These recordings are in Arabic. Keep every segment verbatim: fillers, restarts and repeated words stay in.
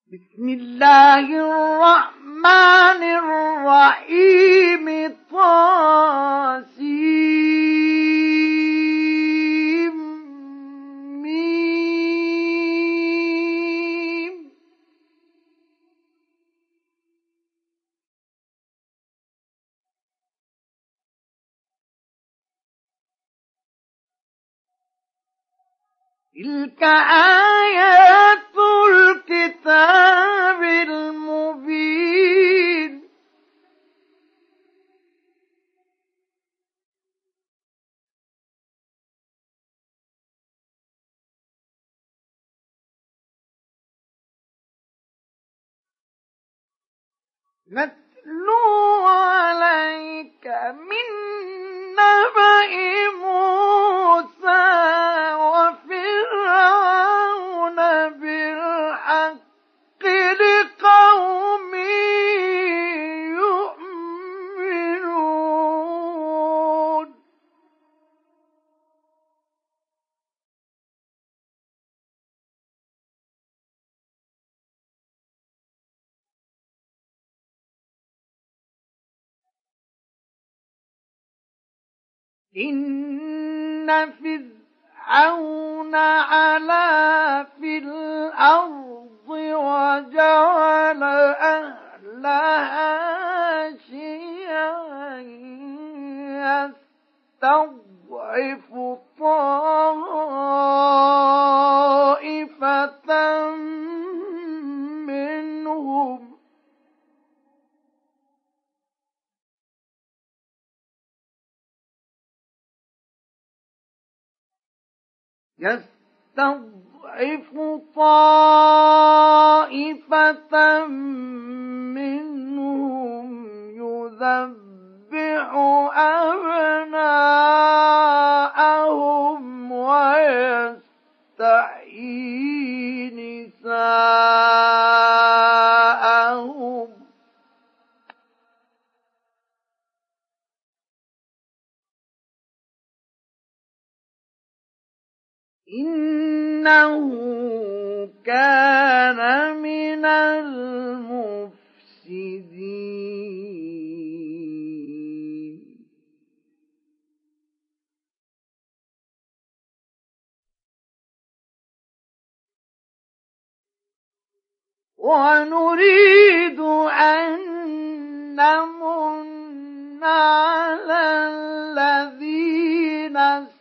بسم الله الرحمن الرحيم طاسيم ميم. تلك آيات الكتاب المبين. نتلو عليك من نبأ موسى وفرعون بالحق لقوم يؤمنون. إن فرعون علا في الأرض وجعل أهلها شيعا يستضعف طائفة منهم يستضعف طائفة منهم يذبح أبناءهم ويستحيي نساءهم إنه كان من المفسدين. ونريد أن نمن على الذين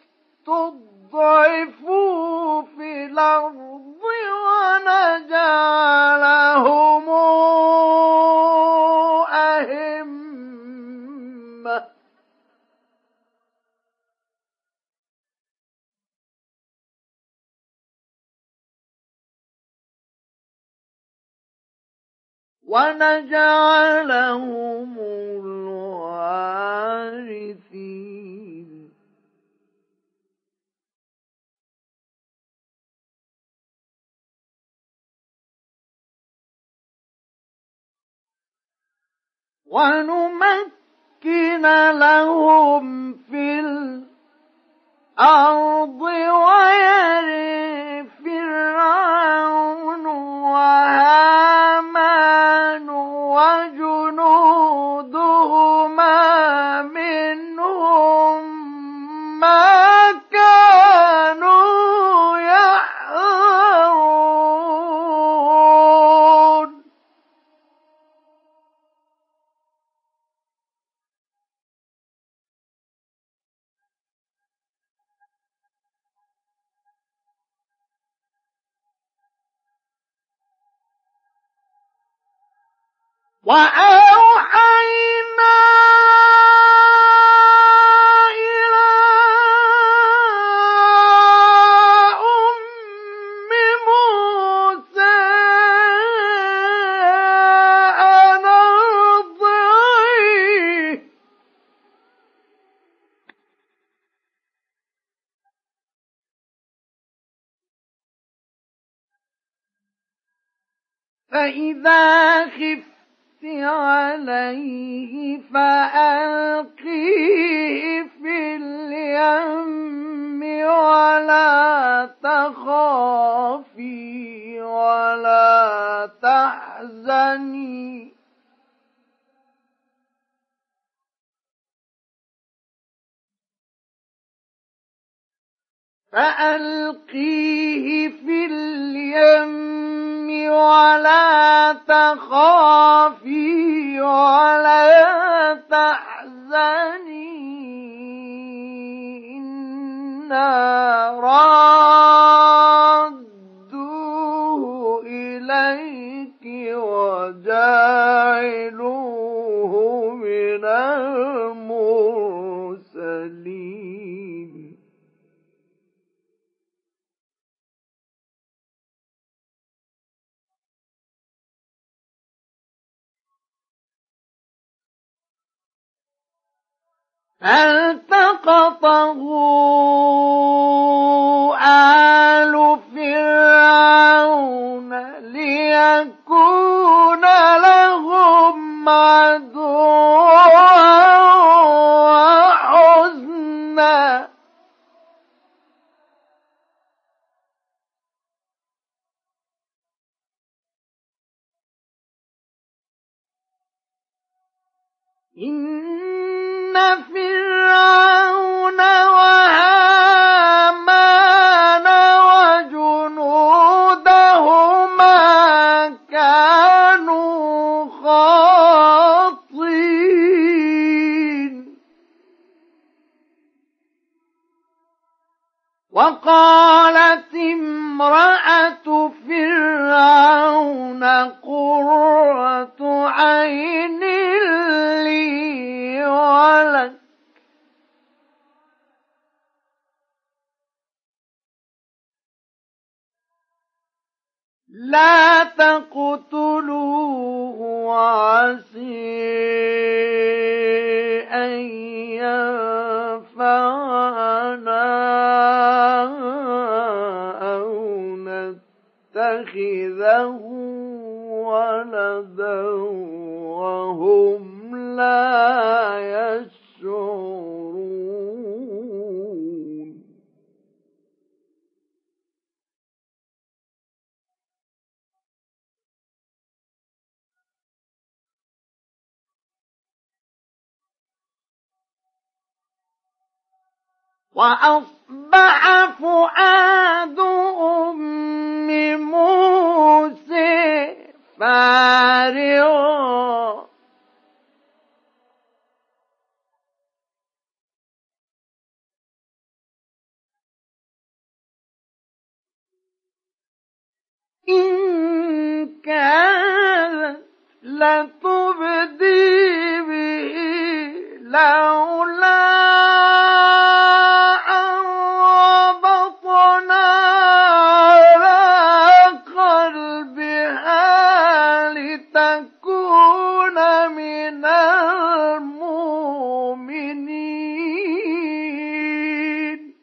استضعفوا في الأرض ونجعلهم أئمة ونجعلهم الوارثين. ونمكن لهم في الأرض ويرث فرعون وهامان وجنودهما منهم ما كانوا يحذرون. وأوحينا إلى أم موسى أن أرضعيه فإذا خفت عليه فألقيه في اليم ولا تخافي ولا تحزني تحزني فألقيه في اليم ولا تخافي ولا تحزني إنا رادوه إليك وجاعلوه من المرسلين فالتقطه آل فرعون ليكون لهم عدوا وحزنا إن فرعون وهامان وجنودهما كانوا خاطئين وقالت امرأة فرعون قرة عين لي ولك لا تقتلوه وعسى أن ينفعنا أو نتخذه ولدا وهم لا يشعرون وأصبح فؤاد أم موسى فارغا إن كانت لتبدي به لولا أن ربطنا على قلبها لتكون من المؤمنين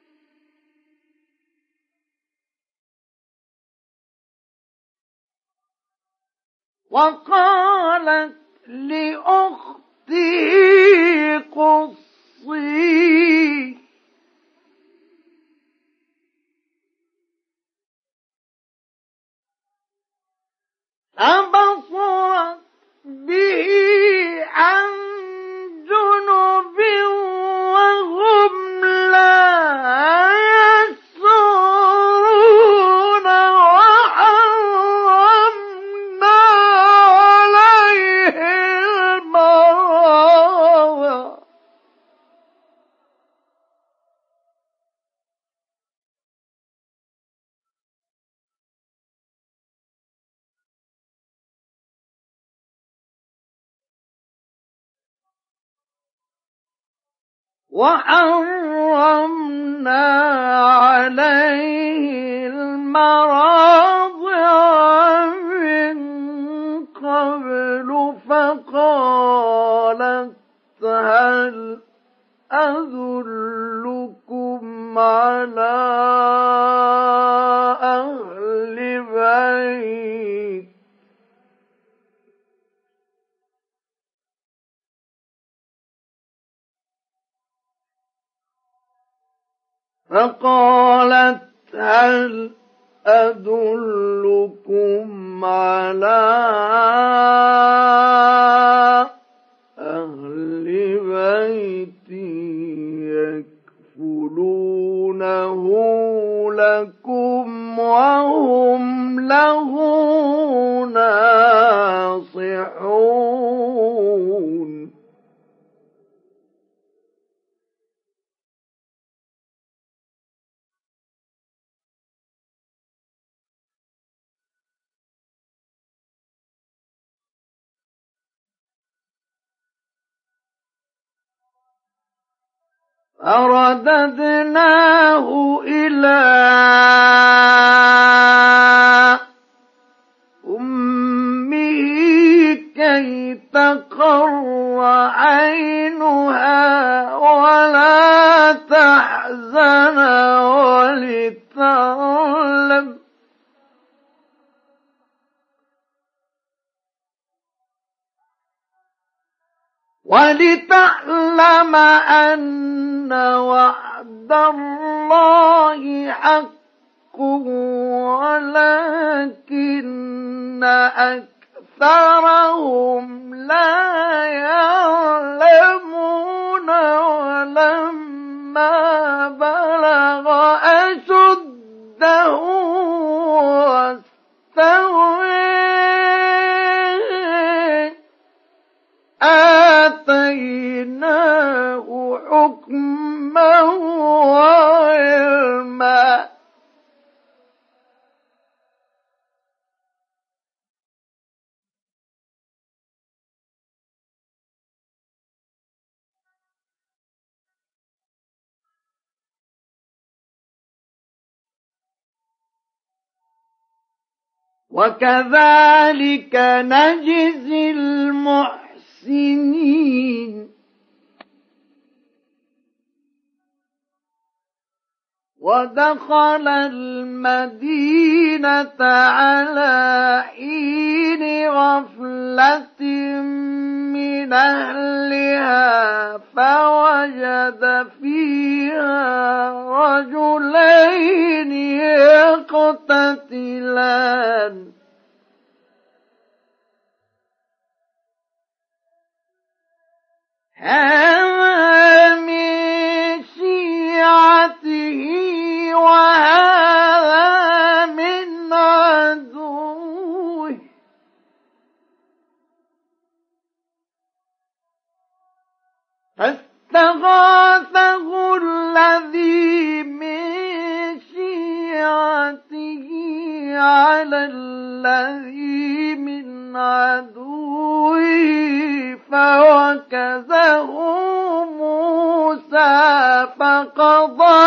وقالت لأخته قصيه فبصرت به عن جنب وهم لا يشعرون وحرمنا عليه المراوع وحرمنا عليه المراضع من قبل فقالت هل أدلكم على أهل بيت فقالت هل أدلكم على أهل بيت يكفلونه لكم وهم له ناصحون فرددناه إلى أمه كي تقر عينها ولا تحزن ولتعلم ولتعلم أن وعد الله حق ولكن أكثرهم لا يعلمون ولما بلغ أشده واستوى آتيناه حكما وعلما وكذلك نجزي المحسنين ودخل المدينة على حين غفلة من أهلها فوجد فيها رجلين يقتتلان هذا من شيعته وهذا من عدوه فاستغاثه الذي من شيعته على الذي من عدوه فوكزه موسى فقضى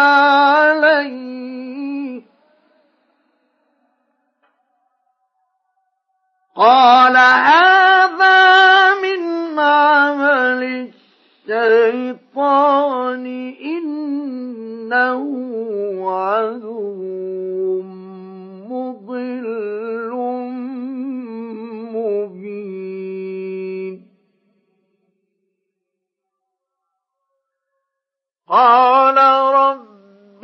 عليه قال هذا من عمل الشيطان إنه عدو مضل مبين قال رب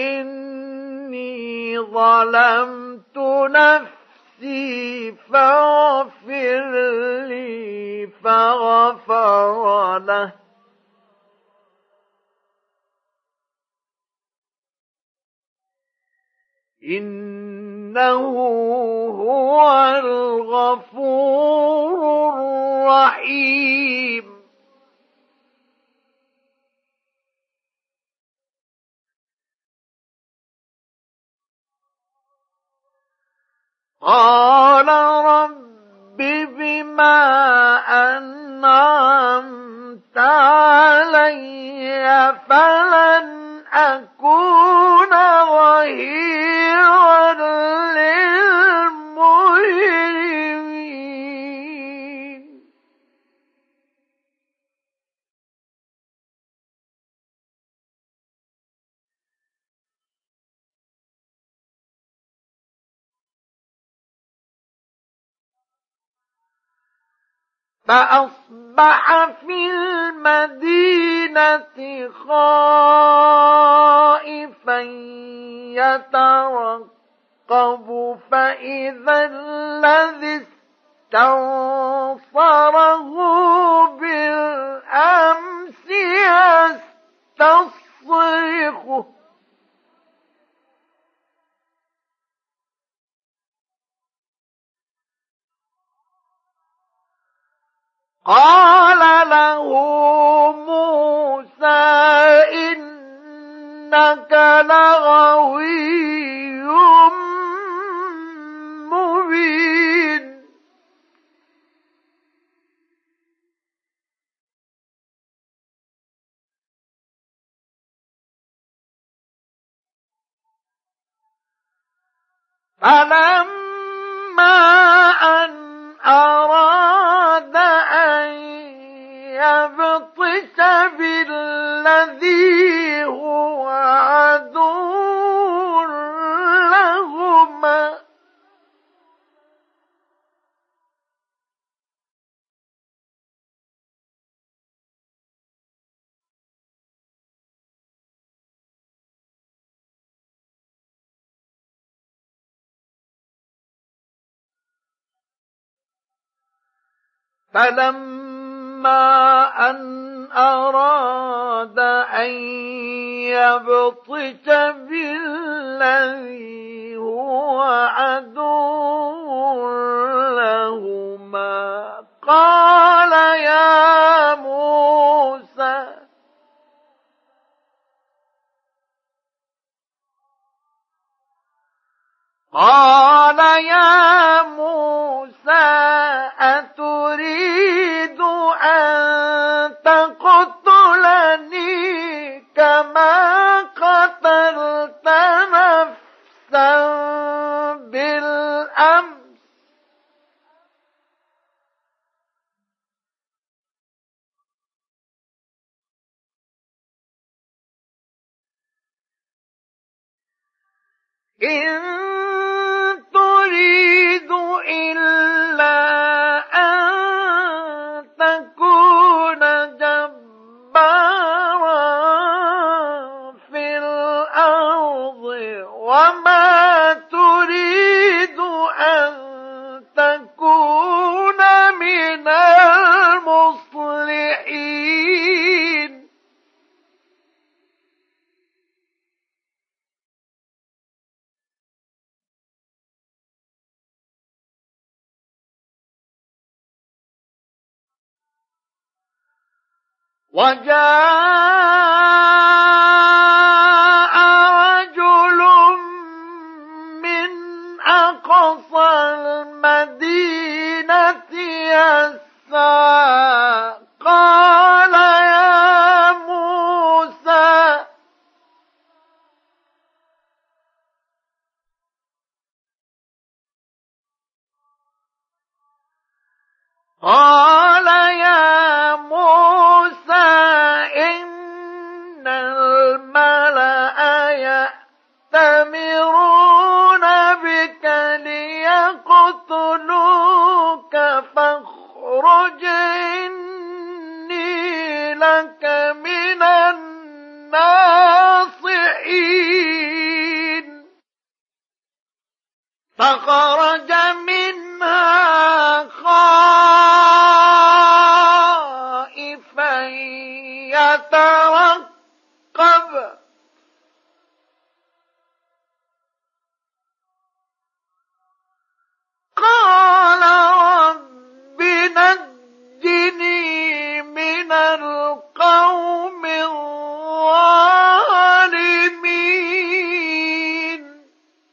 إني ظلمت نفسي فاغفر لي فغفر له إنه هو الغفور الرحيم قال رب بما أنعمت علي فلن أكون ظهيرا للمجرمين فأصبح في المدينة خائفا يترقب يترقب فإذا الذي استنصره بالأمس يستصرخه قال له موسى إنك لغوي مبين فلما أن أراد أن يبطش بالذي هو عدو لهما فلما أن أراد أن يبطش بالذي هو عدو لهما قال يا موسى قال يا موسى أتريد أن تقتلني كما قتلت نفسا بالأمس إن تريد إلا أن تكون جبارا في الأرض وما تريد أن تكون من المصلحين وجاء رجل من أقصى المدينة يسعى قال يا موسى قال يا موسى إن الملأ يأتمرون بك ليقتلوك فاخرج إني لك من الناصحين فخرج منها خائفا يترقب قال رب نجني من القوم الظالمين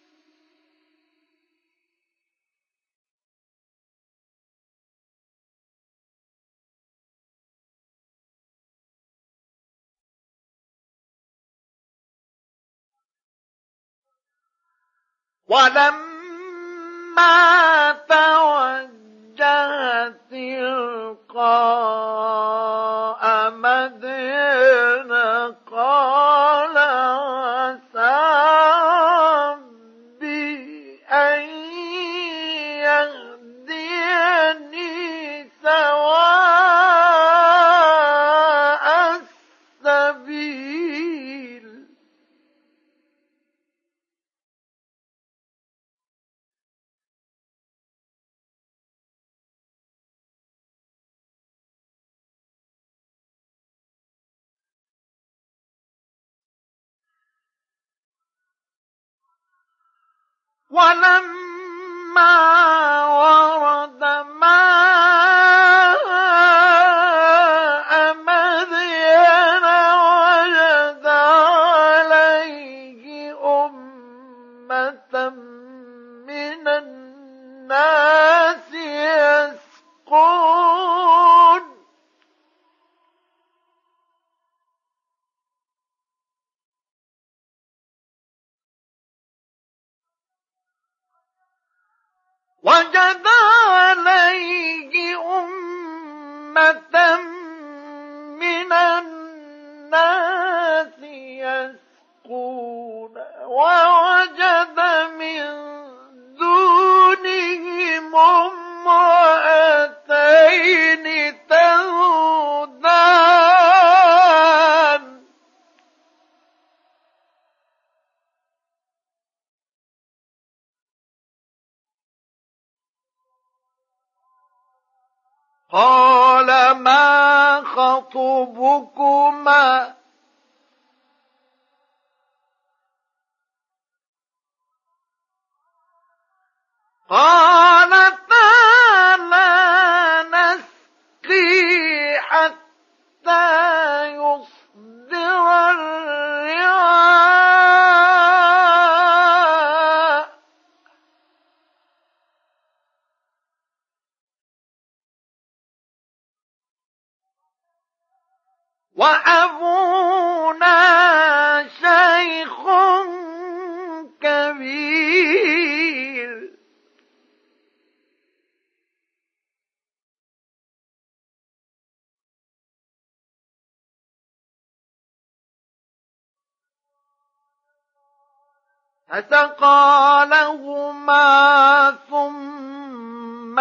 ولما توجه تلقاء مدين قال عسى ربي أن يهديني سواء السبيل ولما ورد ماء مدين وجد عليه أمة من الناس يسقون وجد عليه أمة من الناس يسقون ووجد من دونهم امرأتين تذودان قال ما خطبكما قالتا لا نسقي حتى يصدر الرعاء وأبونا شيخ كبير فسقى لهما ثم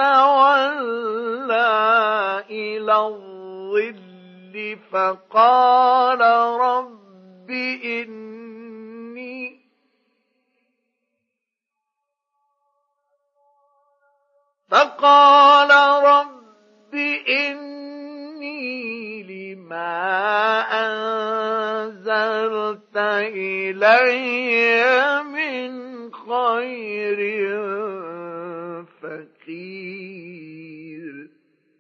تولى إلى الظل فقال رب إني فقال رب إني لما أنزلت إلي من خير فقير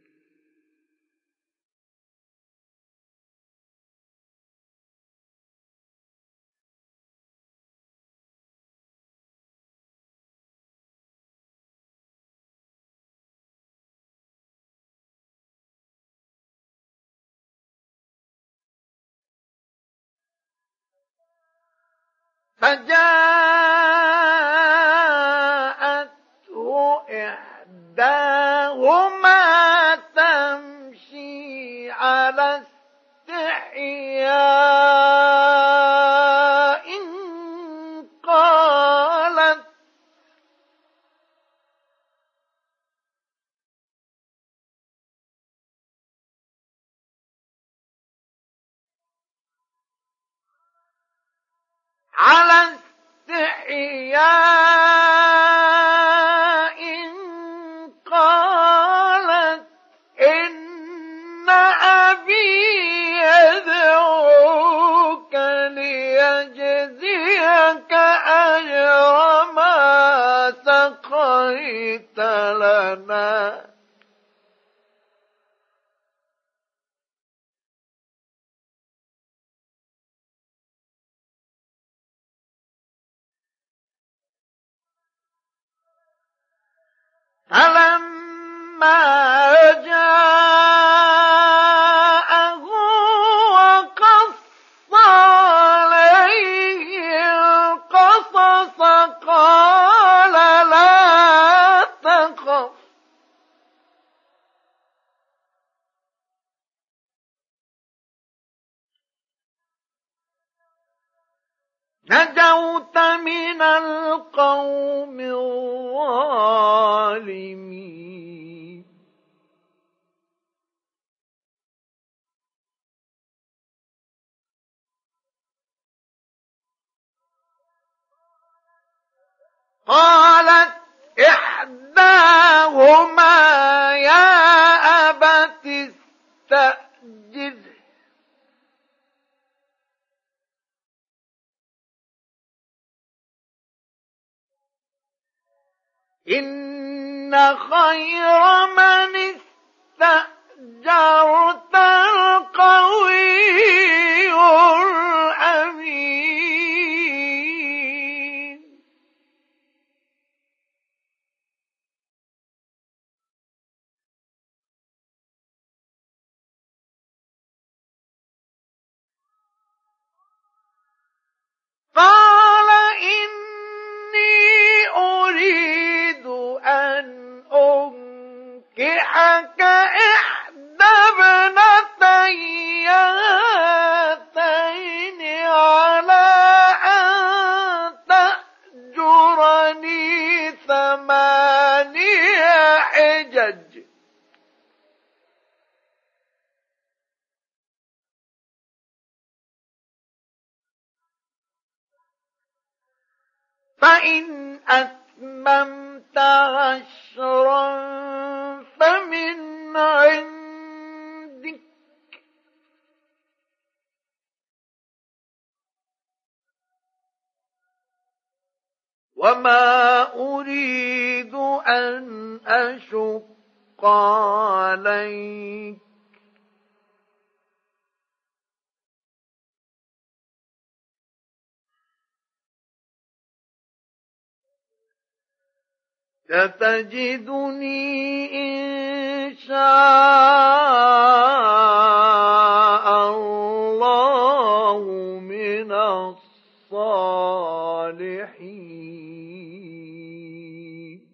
فجاءته إحداهما تمشي على استحياء قالت على استحياء قالت إن أبي يدعوك ليجزيك أجر ما سقيت لنا فلما جاءه وقص عليه القصص قال لا تخف نجوت من القوم الظالمين قالت إحداهما يا أبت استأجره إن خير من استأجرت القوي الأمين. قال إني أريد أن أنكحك إحدى ابنتي هاتين على أن تأجرني ثماني حجج فإن أتممت عشرا فمن عندك وما أريد أن أشق عليك ستجدني إن شاء الله من الصالحين.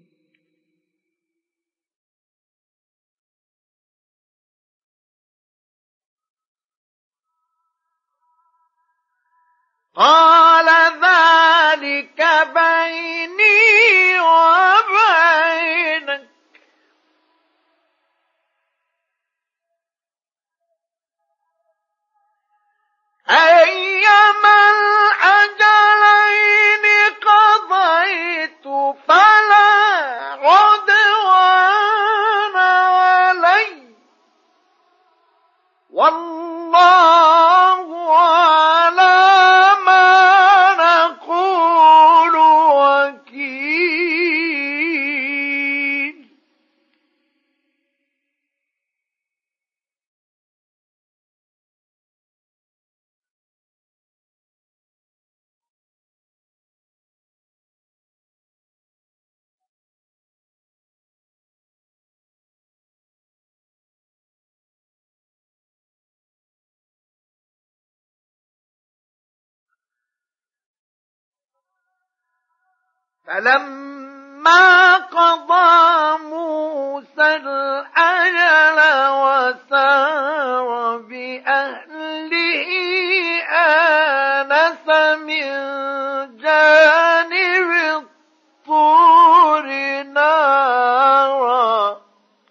قال ذلك بيني وبينك أيما الأجلين قضيت فلا عدوان علي والله على ما نقول وكيل. فلما قضى موسى الأجل وسار بأهله آنس من جانب الطور نارا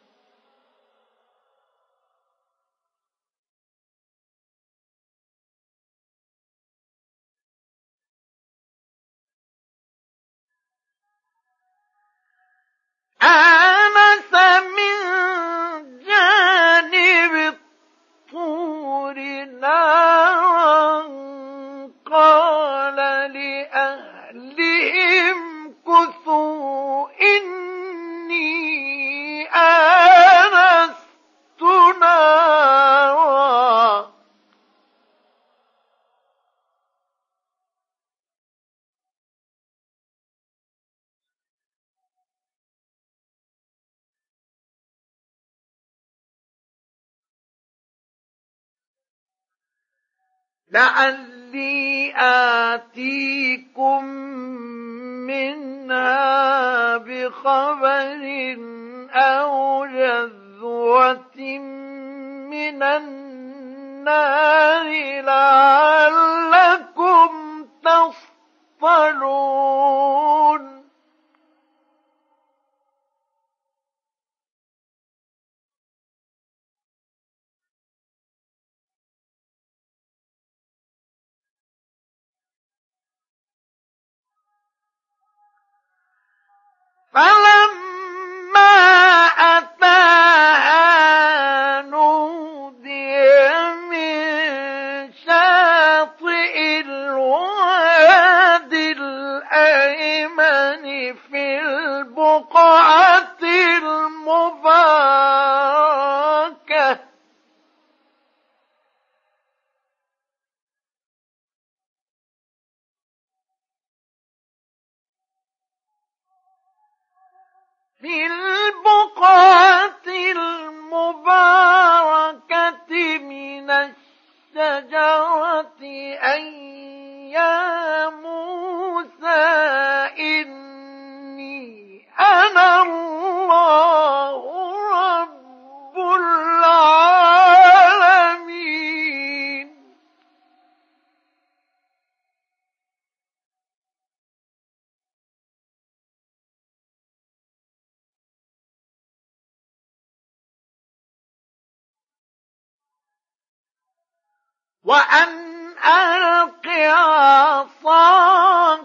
آنس من جانب الطور نارا قال لأهلهم كثوا إني آنست نارا لعلي آتيكم منها بخبر أو جذوة من النار لعلكم تصطلون. فلما أتاها نودي من شاطئ الوادي الأيمن في البقعة المباركة في البقعة المباركة من الشجرة أن يا موسى إني أنا الله رب العالمين. وأن ألق عصاك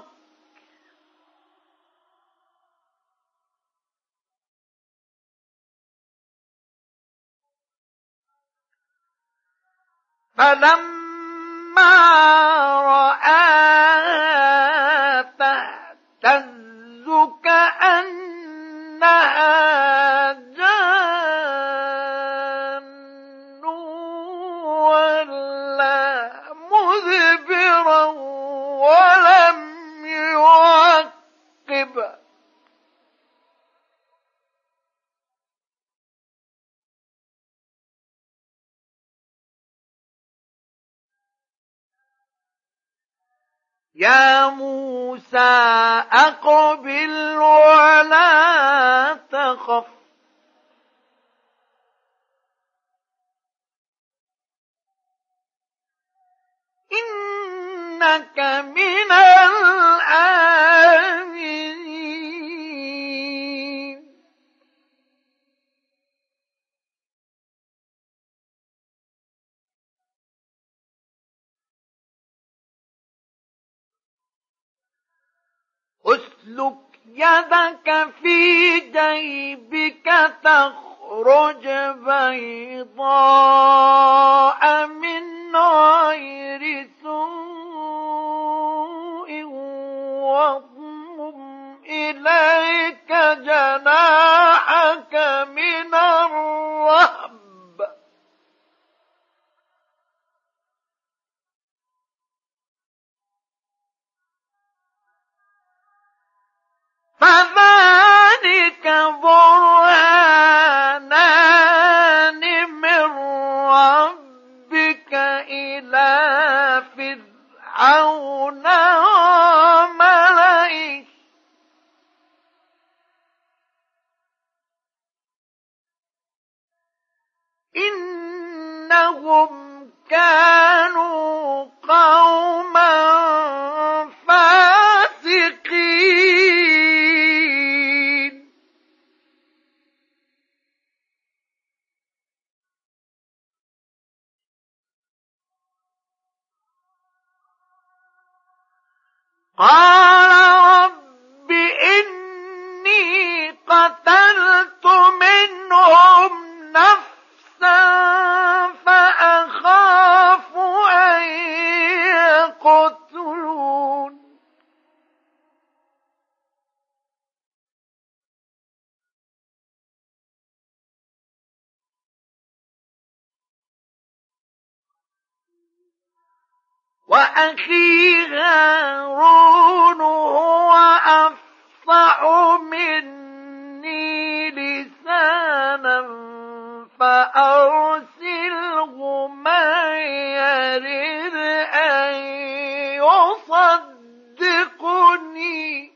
فلما رآها تهتز كأنها جان ولا مدبرا ولم يعقب يا موسى أقبل ولا تخف إنك من الآمنين. اسلك يدك في جيبك تخرج بيضاء من غير سوء واضمم إليك جناحك من الرهب فذلك برهانان من ربك إلى فرعون وملئه إنهم كانوا قوما فاسقين. قال رب إني قتلت منهم نفسا فأخاف أن يقتلون وأخي هارون هو أفصح مني لسانا فأرسله معي يرد أن يصدقني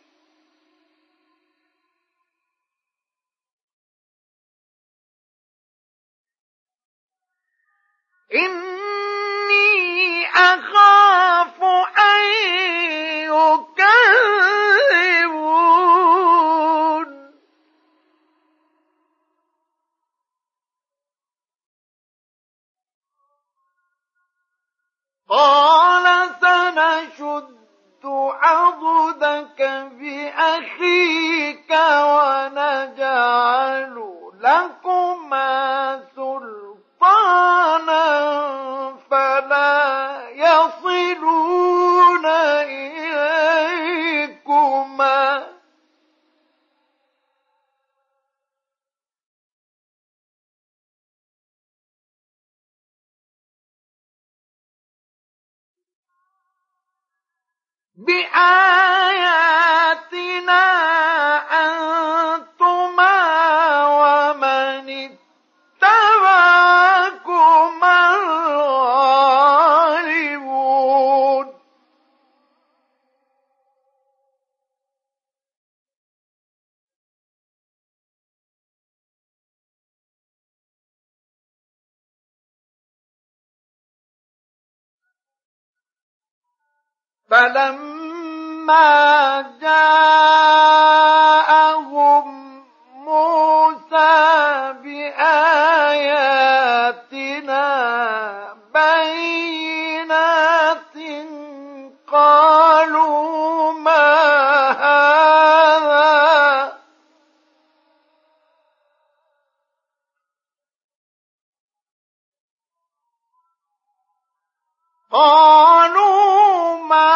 إني أخاف أن يكذبون. قال سنشد عضدك بأخيك ونجعل لكما سلطانا فلا يصلون إليكما بآياتنا أنتما ومن اتبعكما الغالبون. فلما جاءهم موسى بآياتنا بينات قالوا ما هذا قالوا ما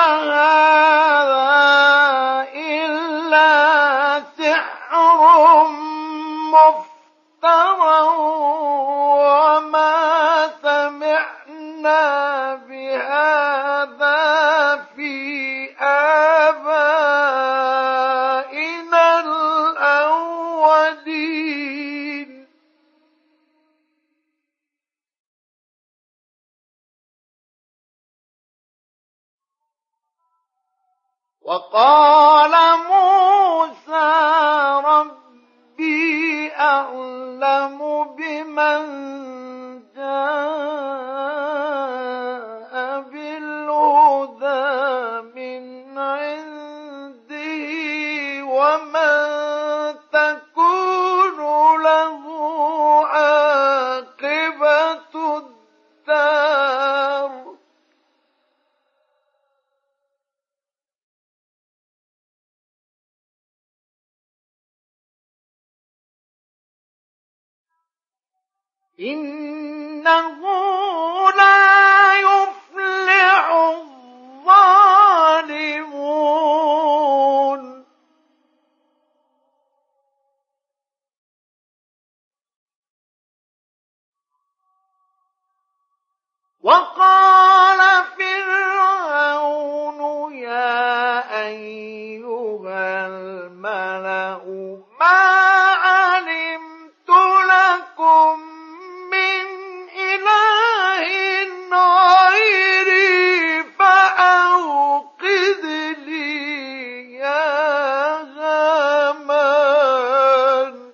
هذا إلا سحر مفترى وما سمعنا بهذا في آبائنا الأولين. وقال موسى ربي أعلم بمن جاء بالهدى من عنده ومن تكون له عاقبة الدار. إنه لا يفلح الظالمون. وقال فرعون يا أيها الملأ ما علمت لكم من إله غيري فأوقد لي يا هامان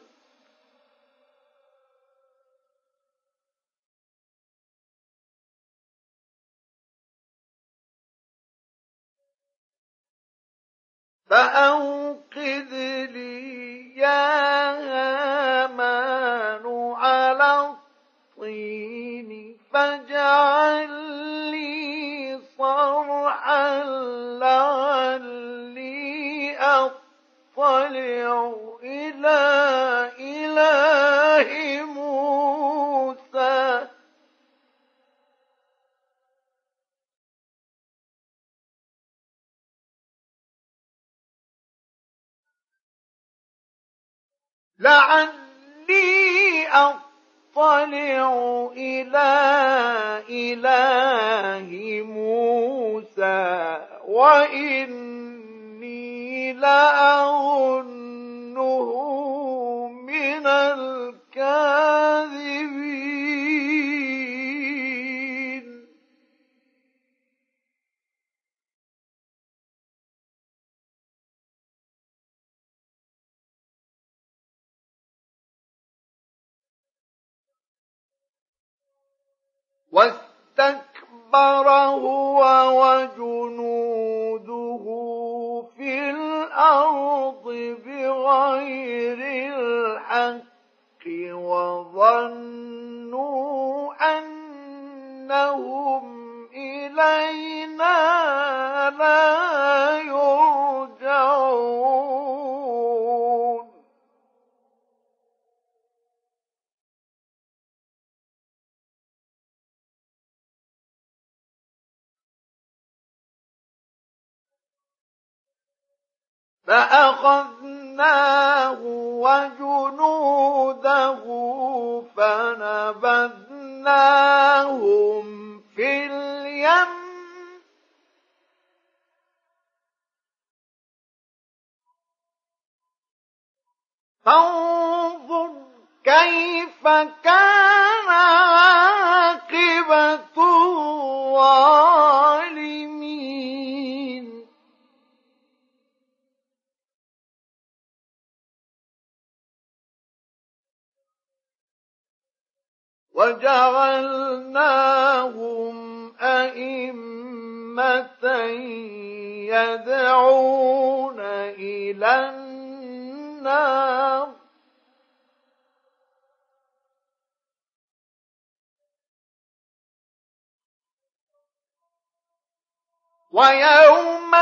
فأوقد لي يا هامان على الطين فاجعل لي صرحا لعلي أطلع إلى إله موسى لعلي أطلع إلى إله موسى وإني لأظنه من الكاذبين. واستكبر هو وجنوده في الأرض بغير الحق وظنوا أنهم إلينا لا يرجعون. فأخذناه وجنوده فنبذناهم في اليم فانظر كيف كان عاقبة الظالمين. وجعلناهم أئمة يدعون إلى النار ويوم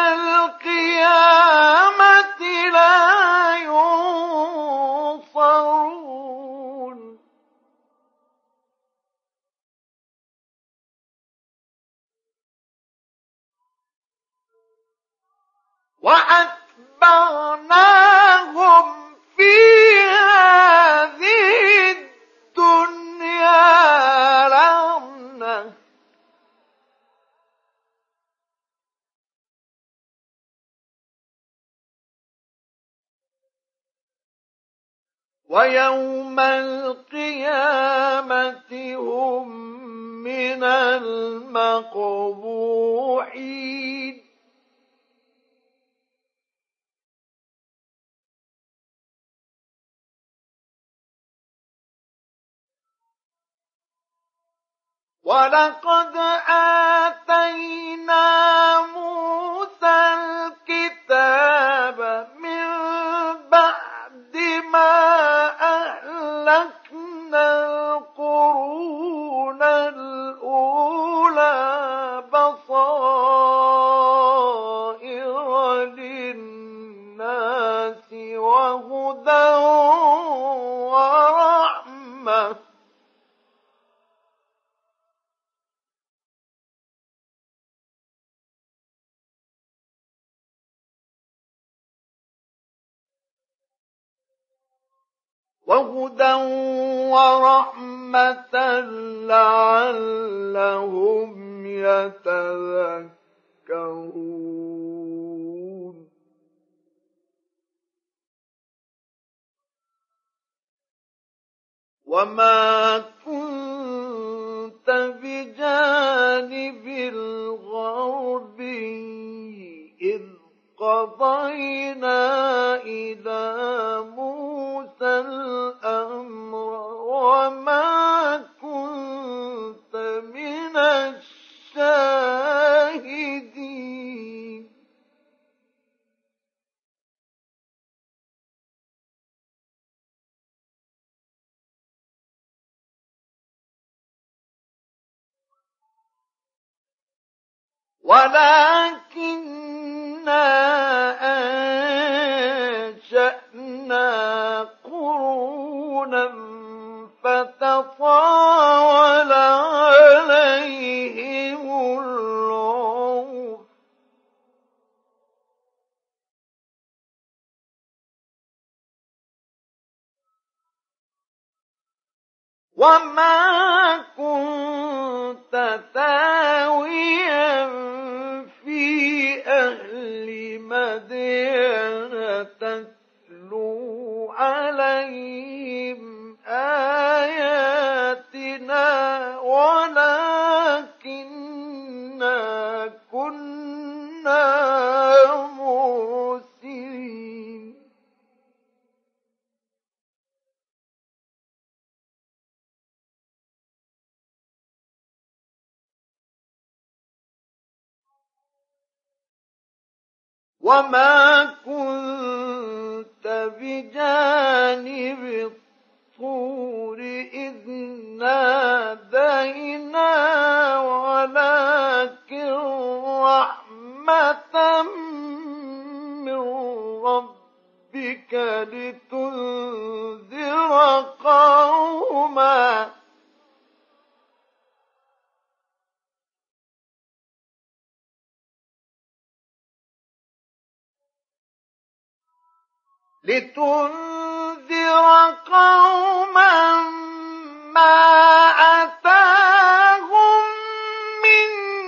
القيامة لا ينصرون. وأتبعناهم في هذه الدنيا لعنة ويوم القيامة هم من المقبوحين. ولقد آتينا موسى الكتاب من بعد ما أهلكنا القرون الأولى بصائر للناس وهدى ورحمة وهدى ورحمة لعلهم يتذكرون. وما كنت بجانب الغربي إذ قضينا إلى موسى الأمر وما كنت من الشاهدين. ولكننا أنشأنا قرونا فتطاول عليهم العمر وما كنت ثاويا في أهل مدين تتلو عليهم آياتنا ولكننا كنا مرسلين. وما كنت بجانب الطور إذ نادينا ولكن رحمة من ربك لتنذر قوما لتنذر قوما ما أتاهم من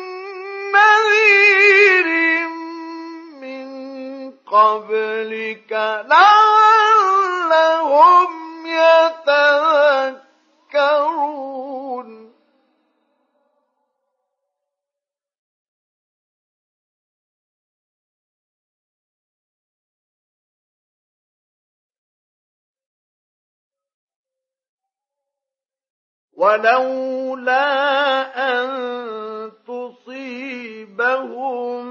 نذير من قبلك لعلهم ولولا أن تصيبهم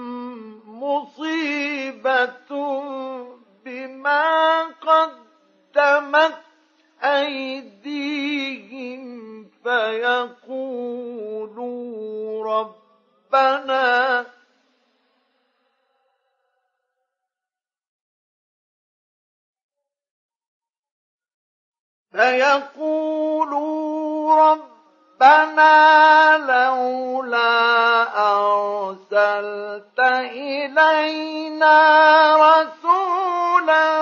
مصيبة بما قدمت أيديهم فيقولوا ربنا فيقولوا ربنا لولا أرسلت إلينا رسولا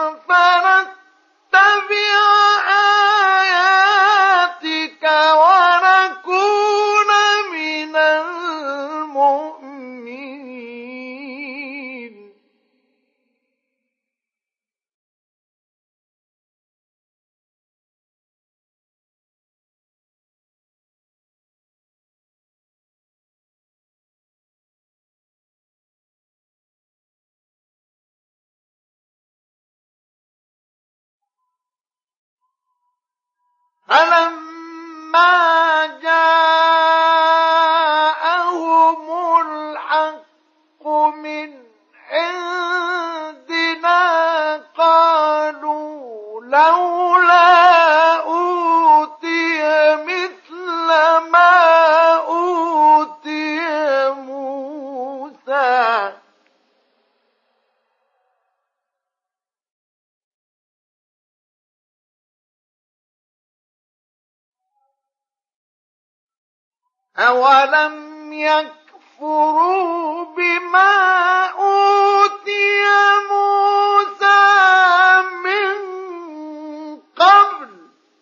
فنتبع آياتك ونكون من المؤمنين. فلما جاءهم الحق من عندنا قالوا لولا أوتي مثل ما أوتي موسى أولم يكفروا بما أوتي موسى من قبل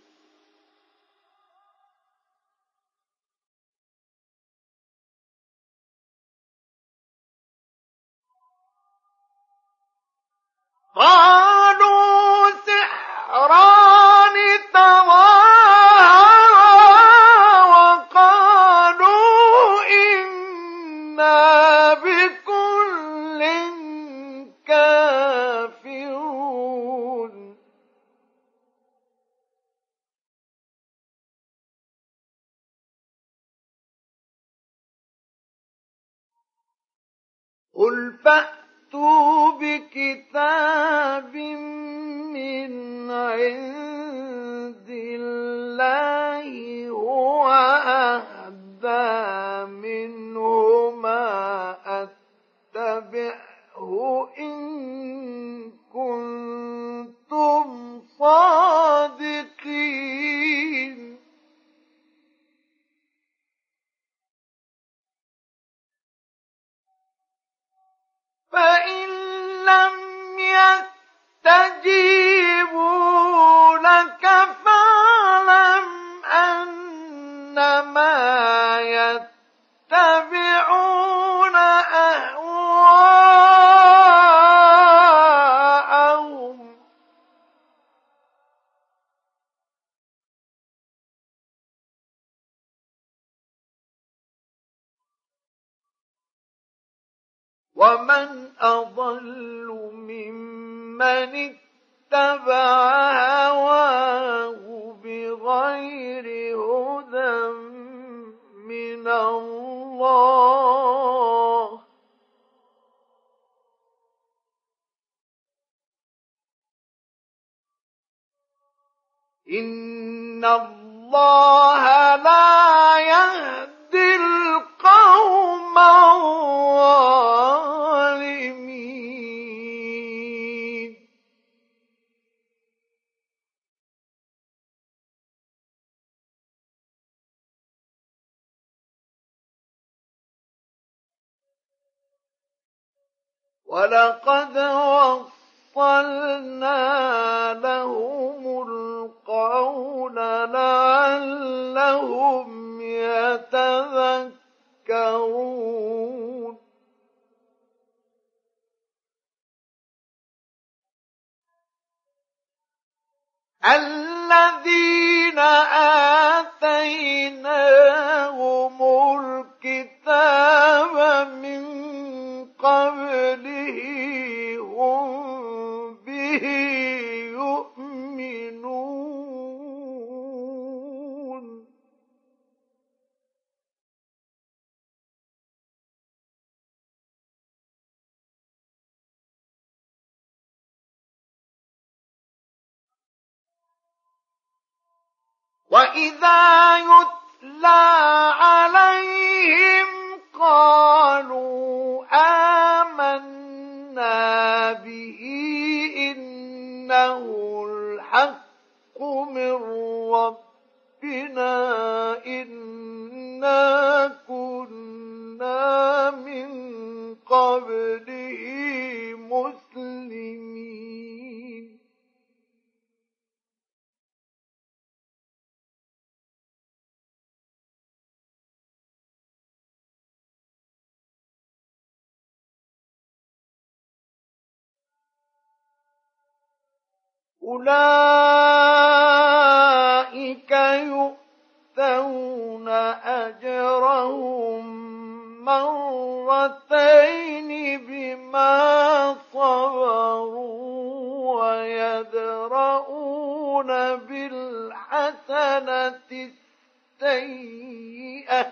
قالوا سحران تظاهرا وقالوا إنا بكل كافرون. قل فأتوا بكتاب من عند الله هو أهدى منهما أتبعه إن كنتم صادقين. فإن لم يستجيبوا لك فاعلم أنما يتبعون أهواءهم ومن أضل ممن اتبع هواه بغير هدى من الله إن الله لا يهدي القوم الظالمين. ولقد وصلنا لهم القول لعلهم يتذكرون. الذين آتيناهم الكتاب من قبله هم به يؤمنون. وإذا يتلى عليهم قالوا آمنا به إنه الحق من ربنا إنا كنا من قبله مسلمين. أولئك يؤتون أجرهم مرتين بما صبروا ويدرؤون بالحسنة السيئة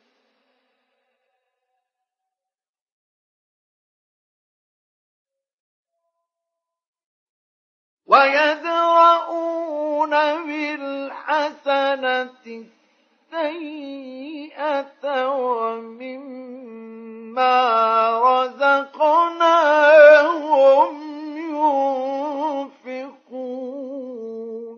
ويدرؤون بالحسنة السيئة ومما رزقناهم ينفقون.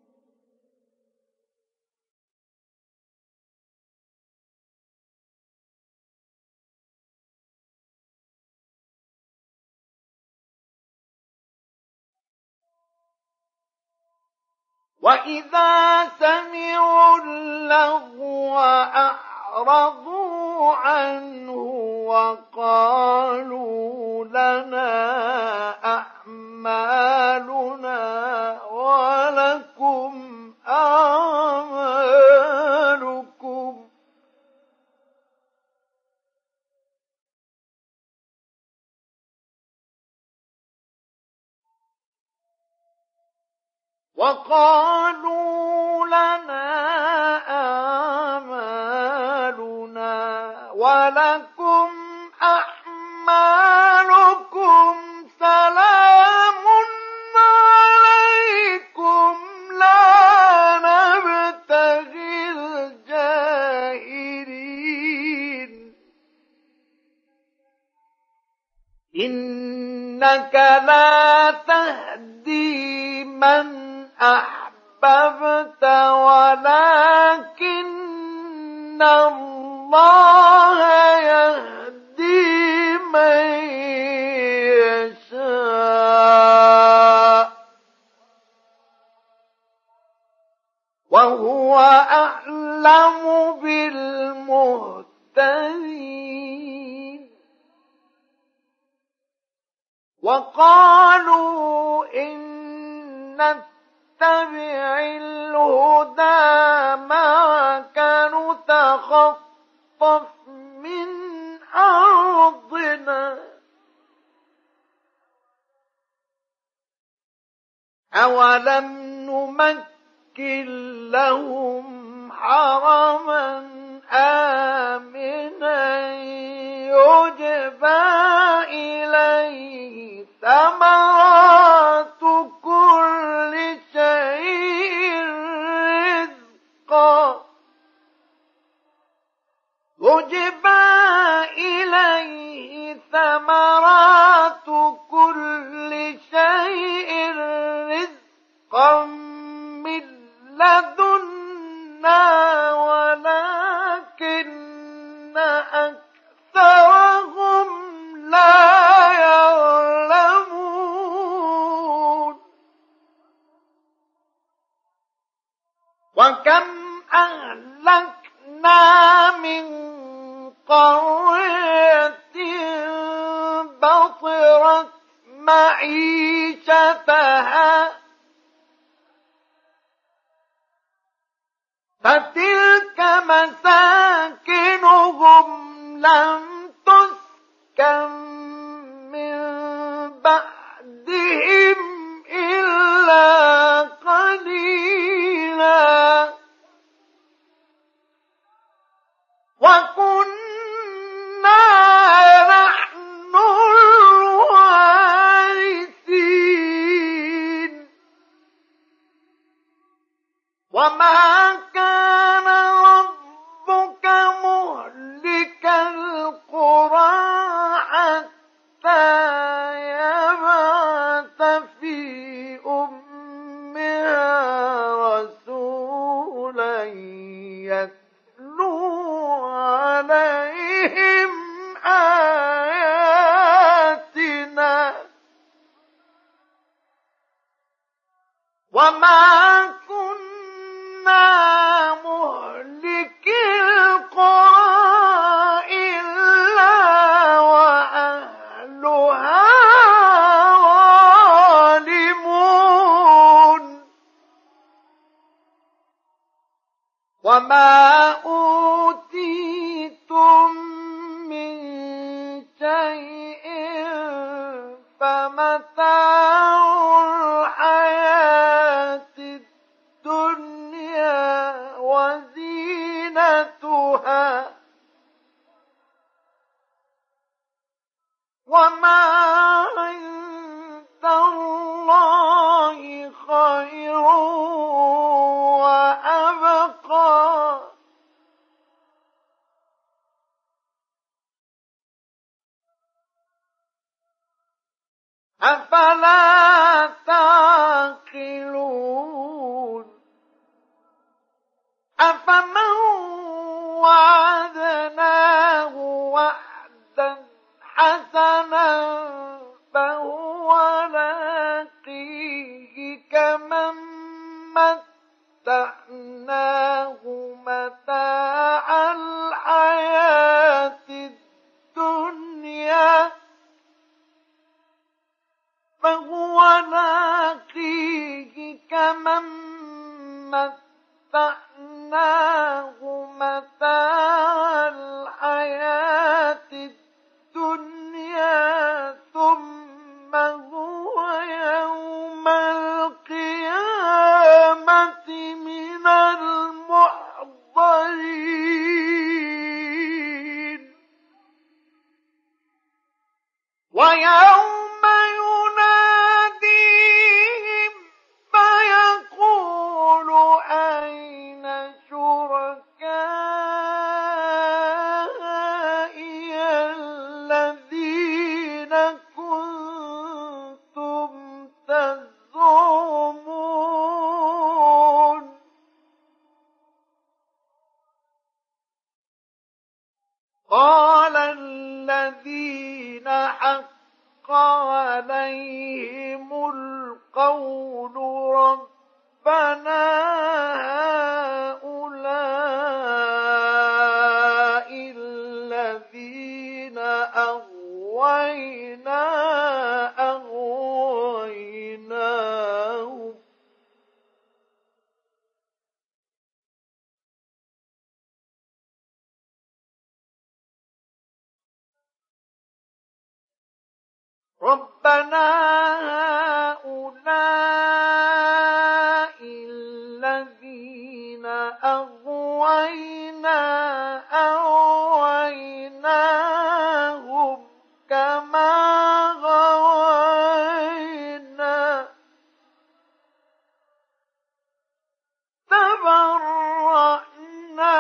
وإذا سمعوا اللغو أعرضوا عنه وقالوا لنا أعمالنا ولكم أعمالكم وقالوا لنا أعمالنا ولكم أعمالكم سلام عليكم لا نبتغي الجاهلين إنك لا تهدي من أحببت ولكن الله يهدي من يشاء وهو أعلم بالمهتدين. وقالوا إن نتبع الهدى معك نتخطف من أرضنا أولم نمكن لهم حرما آمنا يجبى إليه ثمرات كل شيء رزقا يجبى إليه ثمرات كل شيء رزقا من لدنا ولكن أكثرهم لا يعلمون. وكم أهلكنا من قرية بطرت معيشتها فتلك مساكنهم لم تسكن من بعدهم إلا قليلا وكنا نحن الوارثين وما وما كنا مهلكي القرى إلا وأهلها ظالمون وما أوتيتم من شيء فمتاع الحياة الدنيا وزينتها وما عند الله خير وأبقى أفلا تعقلون أفمن وعدناه وعدا حسنا فهو لاقيه كمن متعناه متاع الحياة الدنيا فهو لاقيه كمن متعناه متاع الحياة الدنيا ثم هو يوم القيامة من المحضرين ويوم يناديهم فيقول أين شركائي الذين كنتم تزعمون قال الذين حق عليهم القول ربنا هؤلاء الذين أغوينا أغويناهم ربنا هؤلاء الذين أغوينا أغويناهم كما غوينا تبرأنا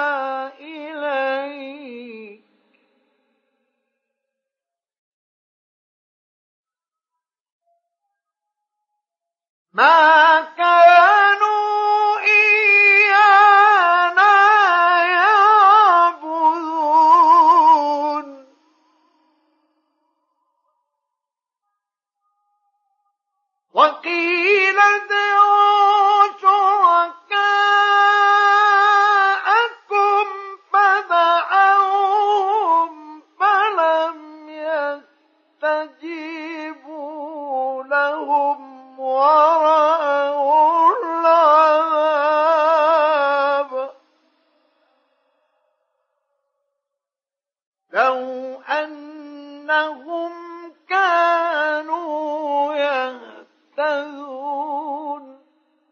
إليك ما كانوا إيانا يعبدون وقيل ادعوا شركاءكم فدعوهم فلم يستجيبوا لهم ورأوا العذاب لو أنهم كانوا يهتدون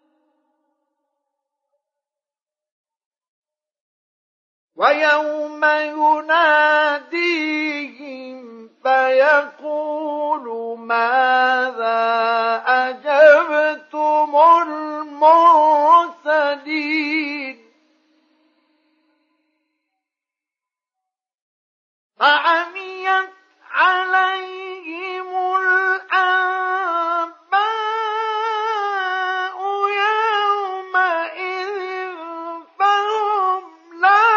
ويوم يناديهم فيقول ماذا أجبتم المرسلين فعميت عليهم الأنباء يومئذ فهم لا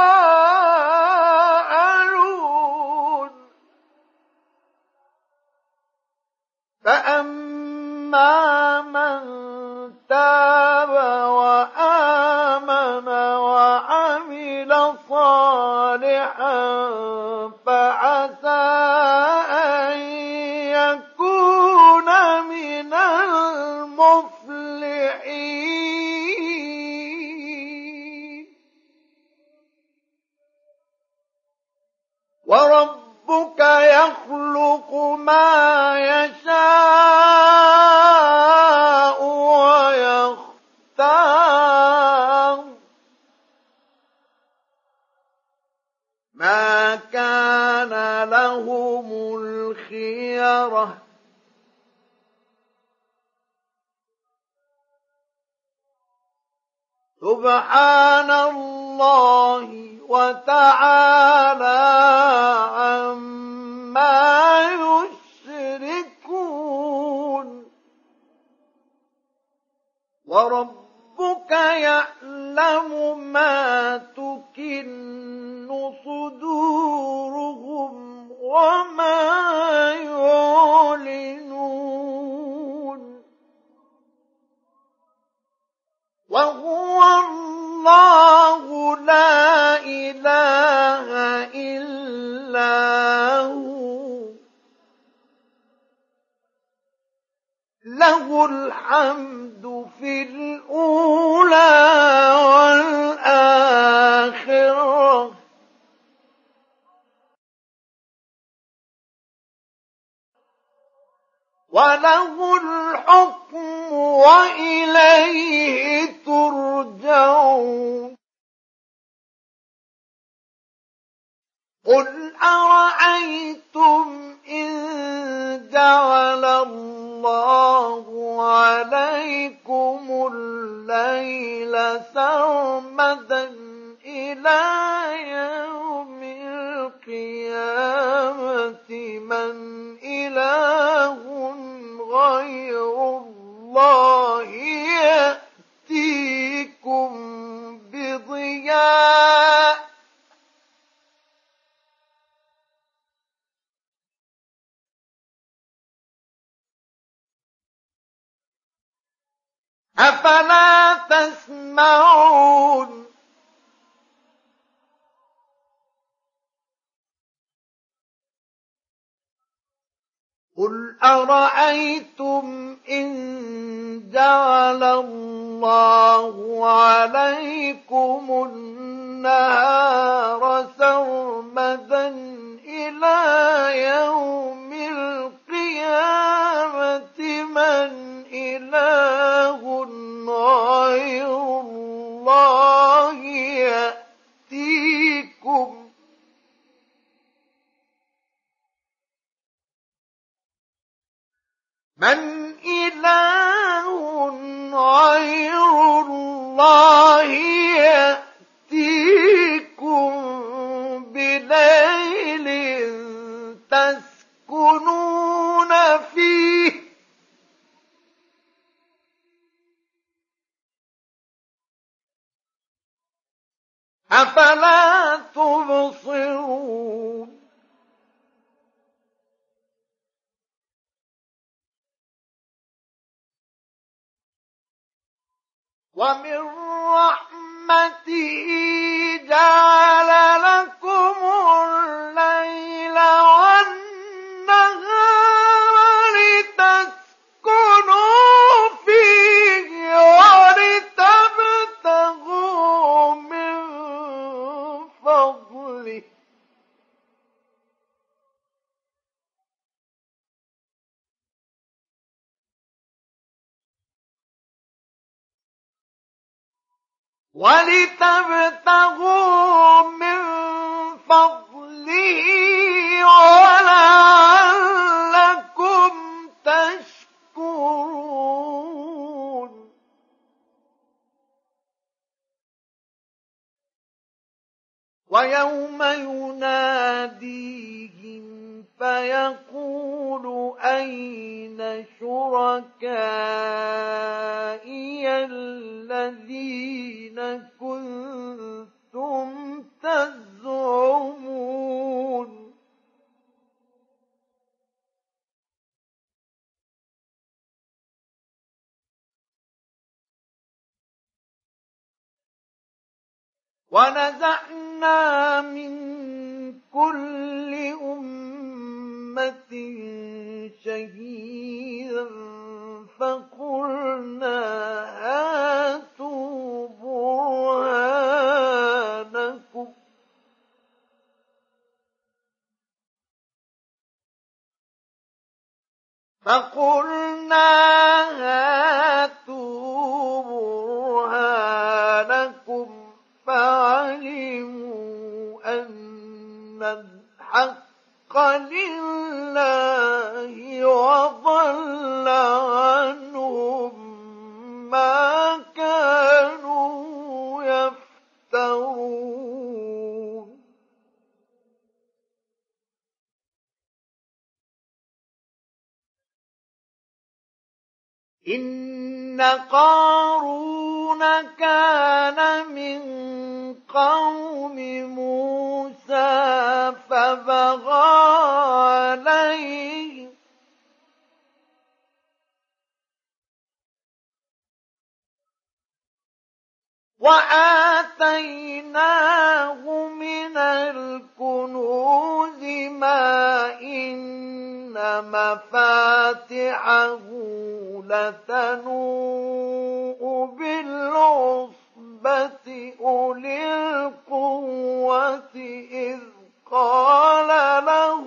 يتساءلون فَأَمَّا مَن تَابَ وَآمَنَ وَعَمِلَ صَالِحًا فَعَسَىٰ أَن يَكُونَ مِنَ الْمُفْلِحِينَ. وَرَبُّكَ يَخْلُقُ مَا يَشَاءُ وَيَخْتَارُ ۗ مَا كَانَ لَهُمُ الْخِيَرَةُ ۚ سُبْحَانَ اللَّهِ وَتَعَالَىٰ عَمَّا يُشْرِكُونَ. وَرَبُّكَ يَعْلَمُ مَا تُكِنُّ صُدُورُهُمْ وَمَا يُعْلِنُونَ. وَهُوَ اللَّهُ لَا إِلَٰهَ إِلَّا هُوَ ۖ لَهُ الْحَمْدُ فِي الْأُولَىٰ وَالْآخِرَةِ ۖ وَلَهُ الْحُكْمُ وَإِلَيْهِ تُرْجَعُونَ. قُلْ أَرَأَيْتُمْ إِن جَعَلَ اللَّهُ عَلَيْكُمُ اللَّيْلَ سَرْمَدًا إِلَىٰ يَوْمِ الْقِيَامَةِ مَنْ إِلَٰهٌ غَيْرُ اللَّهِ يَأْتِيكُم بِضِيَاءٍ ۖ أَفَلَا تَسْمَعُونَ. قُلْ أَرَأَيْتُمْ إِن جَعَلَ اللَّهُ عَلَيْكُمُ النَّهَارَ سَرْمَدًا إِلَىٰ يَوْمِ الْقِيَامَةِ مَنْ إِلَٰهٌ غَيْرُ اللَّهِ يَأْتِيكُم مَنْ إِلَٰهٌ غَيْرُ اللَّهِ يَأْتِيكُم بِلَيْلٍ تَسْكُنُونَ فِيهِ ۖ أَفَلَا تُبْصِرُونَ. وَمِن رَّحْمَتِهِ جَعَلَ لَكُمُ اللَّيْلَ وَالنَّهَارَ لِتَسْكُنُوا فِيهِ وَلِتَبْتَغُوا مِن فَضْلِهِ ۚ وَلِتَبْتَغُوا مِن فَضْلِهِ وَلَعَلَّكُمْ تَشْكُرُونَ. وَيَوْمَ يُنَادِيهِمْ فَيَقُولُ أَيْنَ شُرَكَائِيَ الَّذِينَ كُنتُمْ تَزْعُمُونَ ونزعنا من كل أمة شهيدا فقلنا هاتوا برهانكم فقلنا هاتوا برهانكم فعلموا أن الحق لله وضل عنهم ما كانوا يفترون إن قارون كان من قوم موسى فبغى عليه وآتيناه من الكنوز ما إن مفاتحه لتنوء بالعصبة أولي القوة إذ قال له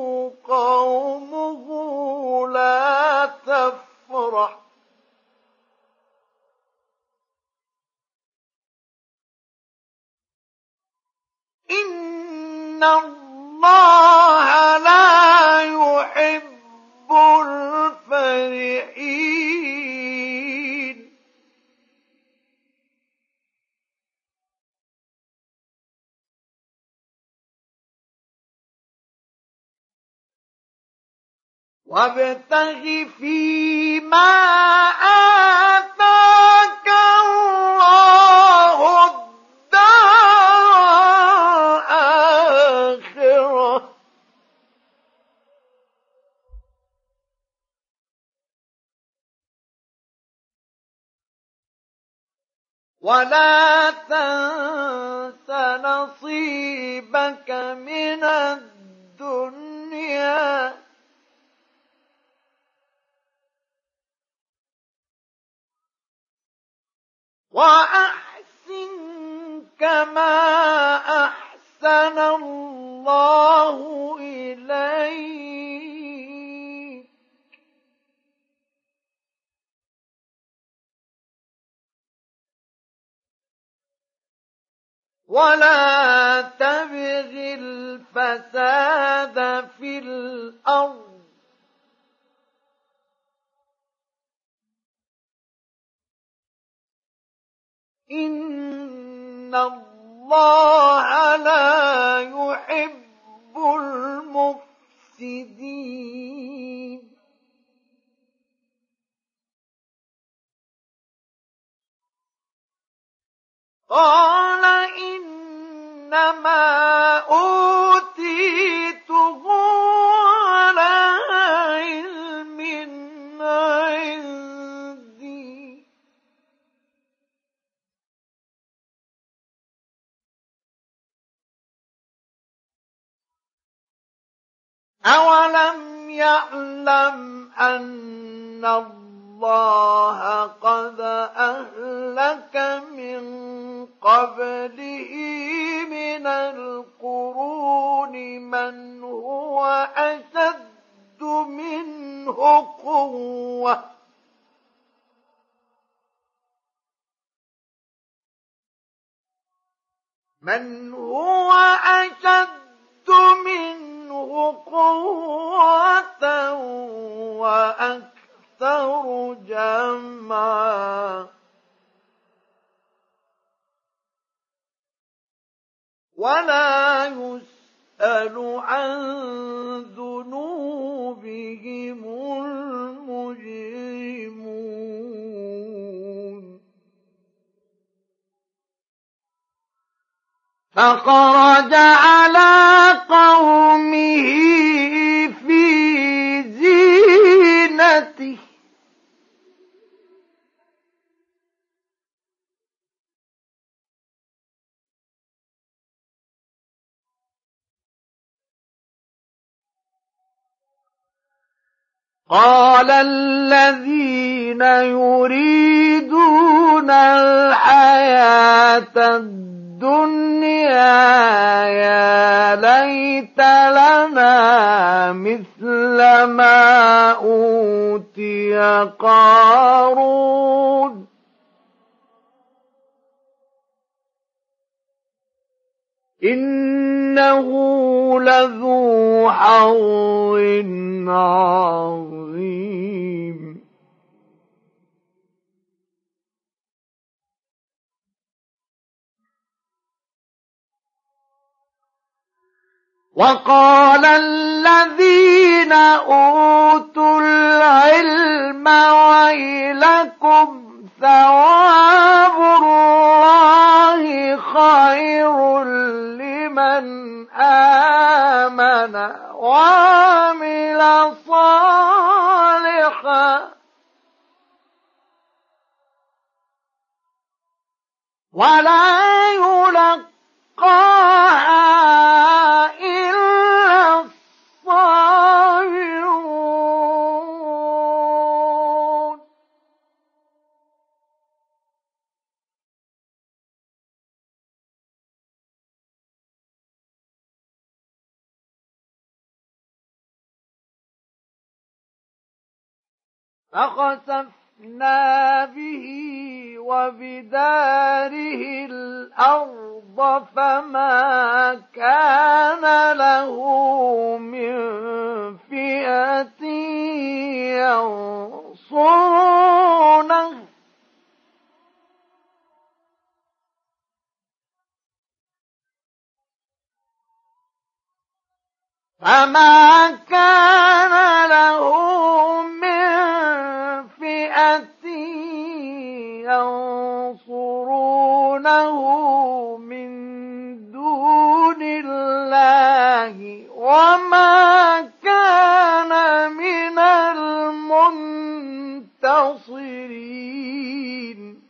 قومه لا تفرح إن الله لا يحب الفرحين وابتغ فيما آتاك الله الدار الآخرة ولا تنس نصيبك من الدنيا وأحسن كما أحسن الله إليك ولا تبغ الفساد في الأرض إن الله لا يحب المفسدين قال إنما أوتيته على علم عندي أولم يعلم أن الله قد أهلك من قبله من القرون من هو أشد منه قوة من هو أشد منه قوة وأكثر جمعا ولا يسأل عن ذنوبهم المجرمون فخرج على قومه في زينته قال الذين يريدون الحياة الدنيا يا ليت لنا مثل ما أوتي قارون إنه لذو حظ عظيم. وقال الذين أوتوا العلم ويلكم ثواب الله خير لمن آمن وعمل صالحا ولا يلقاها إلا الصابرون. فخسفنا به وبداره الأرض فما كان له من فئة ينصرونه فما كان له من فئة ينصرونه من دون الله وما كان من المنتصرين.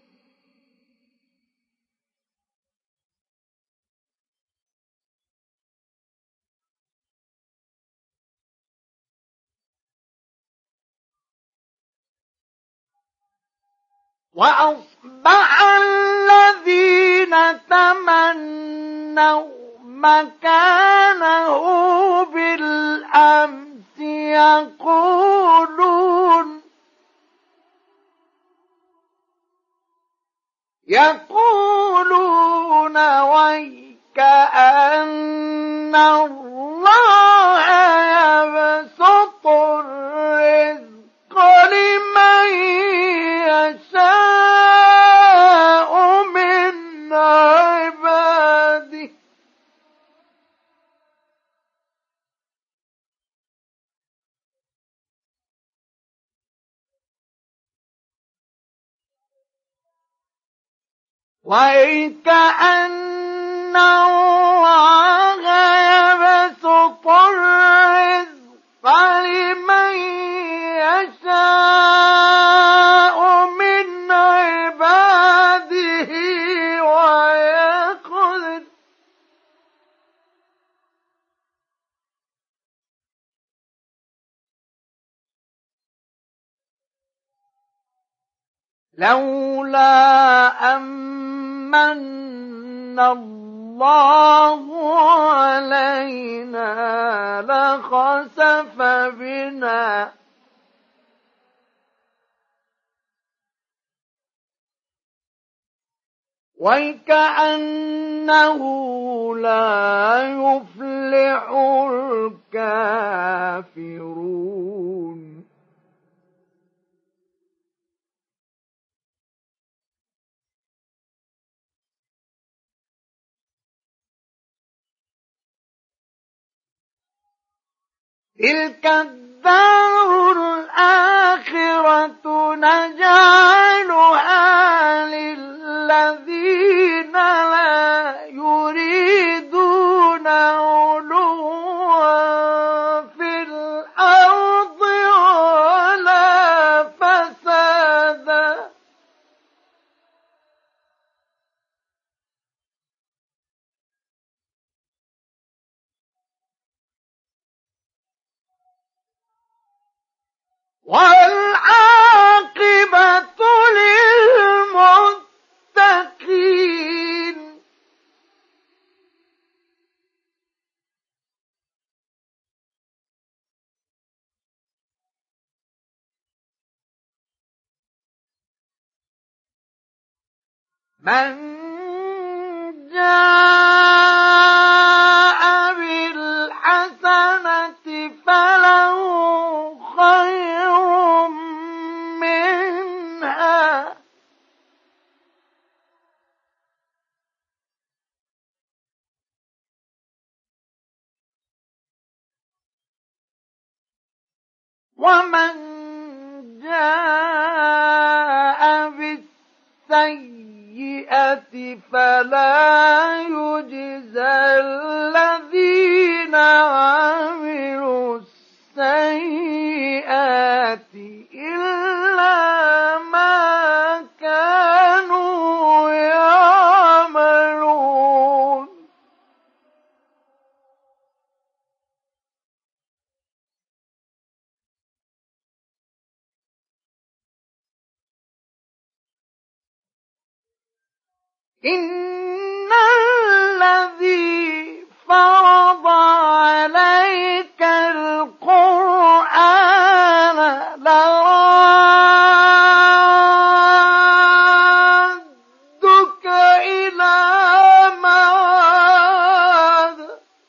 وأصبح الذين تمنوا مكانه بالأمس يقولون يقولون ويكأن الله يبسط الرزق لمن يشاء من عباده وَيْكَأَنَّ اللَّهَ يَبْسُطُ الرِّزْقَ لِمَن يَشَاءُ مِنْ عِبَادِهِ وَيَقْدِرُ لولا أمن الله علينا لخسف بنا وكأنه لا يفلح الكافرون. تلك الدار الآخرة نجعلها للذين لا يريدون علوا في الأرض ولا فسادا والعاقبة للمتقين. من جاء بالحسنة فله خير منها ومن جاء بالسيئة فلا يجزى الذين عملوا السيئات إلا ما كانوا يعملون. إن الذي فرض عليك القرآن لرادك إلى معاد.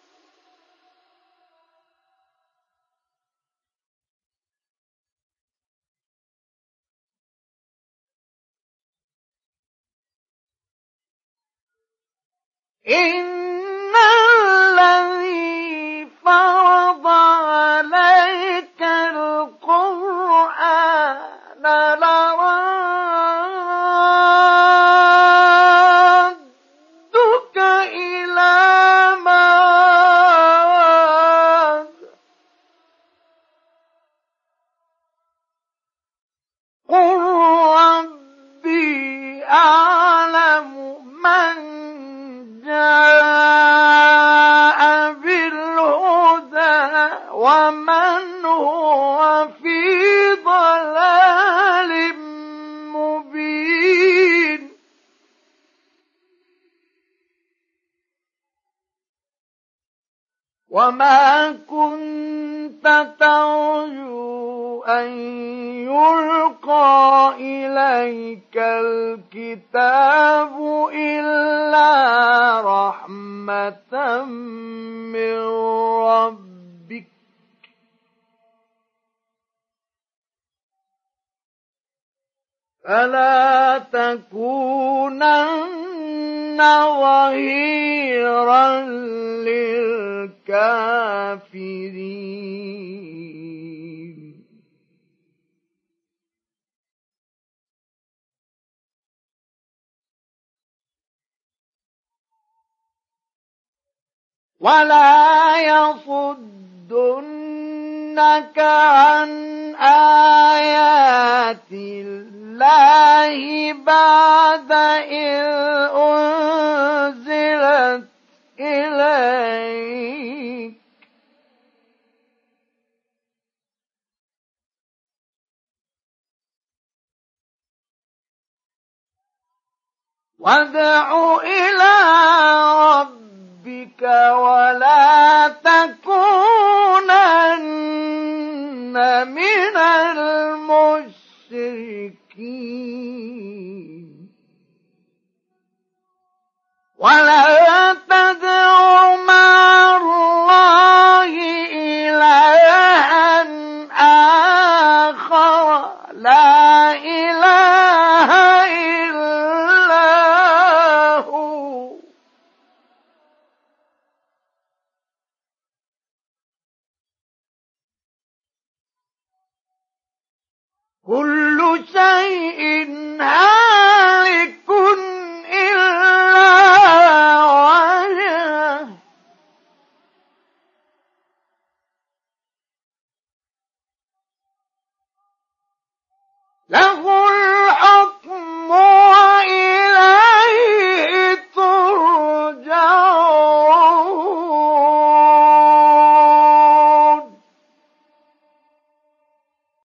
إن الذي فرض عليك القرآن لرادك إلى معاد. قل ربي أعلم من جاء بالهدى ومن هو في ضلال مبين. وما كنت ترجو أن يلقى إليك الكتاب إلا رحمة من ربك فلا تكونن ظهيرا للكافرين. ولا يصدنك عن آيات الله بعد إذ أنزلت إليك وادع إلى ربك ولا تكونن من المشركين. ولا تدع مع الله إلها آخر لا إله إلا هو. كل شيء هالك إلا وجهه له